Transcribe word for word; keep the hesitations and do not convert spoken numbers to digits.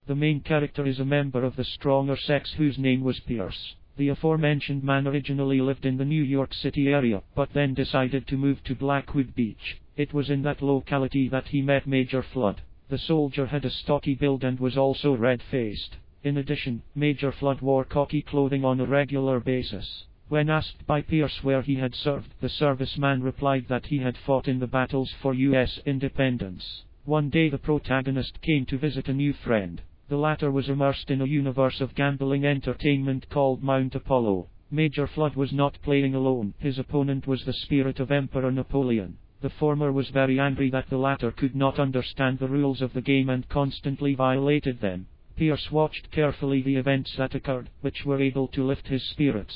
The main character is a member of the stronger sex whose name was Pierce. The aforementioned man originally lived in the New York City area, but then decided to move to Blackwood Beach. It was in that locality that he met Major Flood. The soldier had a stocky build and was also red-faced. In addition, Major Flood wore khaki clothing on a regular basis. When asked by Pierce where he had served, the serviceman replied that he had fought in the battles for U S independence. One day the protagonist came to visit a new friend. The latter was immersed in a universe of gambling entertainment called Mount Apollo. Major Flood was not playing alone. His opponent was the spirit of Emperor Napoleon. The former was very angry that the latter could not understand the rules of the game and constantly violated them. Pierce watched carefully the events that occurred, which were able to lift his spirits.